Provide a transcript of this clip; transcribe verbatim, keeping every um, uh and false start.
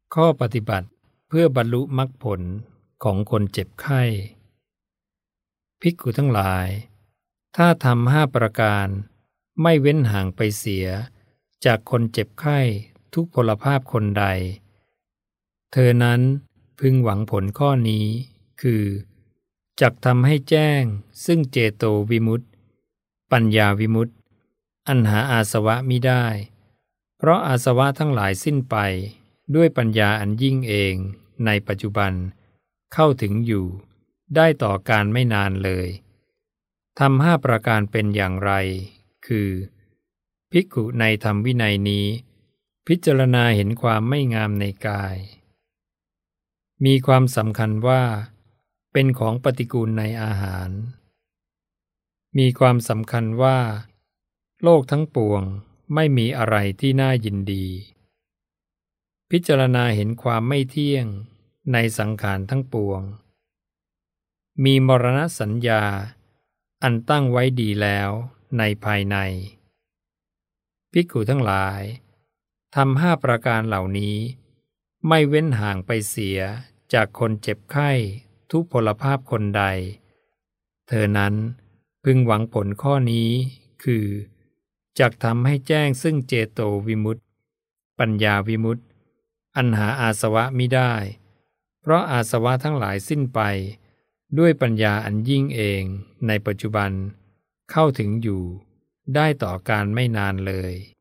ข้อปฏิบัติเพื่อบรรลุมรรคผลของคนเจ็บไข้ภิกขุทั้งหลายถ้าทำห้าประการไม่เว้นห่างไปเสียจากคนเจ็บไข้ทุกพลภาพคนใดเธอนั้นพึงหวังผลข้อนี้คือจักทำให้แจ้งซึ่งเจโตวิมุตติปัญญาวิมุตติอันหาอาสวะมิได้เพราะอาสวะทั้งหลายสิ้นไปด้วยปัญญาอันยิ่งเองในปัจจุบันเข้าถึงอยู่ได้ต่อการไม่นานเลยทำห้าประการเป็นอย่างไรคือภิกขุในธรรมวินัยนี้พิจารณาเห็นความไม่งามในกายมีความสำคัญว่าเป็นของปฏิกูลในอาหารมีความสำคัญว่าโลกทั้งปวงไม่มีอะไรที่น่ายินดีพิจารณาเห็นความไม่เที่ยงในสังขารทั้งปวงมีมรณสัญญาอันตั้งไว้ดีแล้วในภายในภิกขุทั้งหลายทำห้าประการเหล่านี้ไม่เว้นห่างไปเสียจากคนเจ็บไข้ทุพพลภาพคนใดเธอนั้นพึงหวังผลข้อนี้คือจักทำให้แจ้งซึ่งเจโตวิมุตติปัญญาวิมุตติอันหาอาสวะมิได้เพราะอาสวะทั้งหลายสิ้นไปด้วยปัญญาอันยิ่งเองในปัจจุบันเข้าถึงอยู่ได้ต่อการไม่นานเลย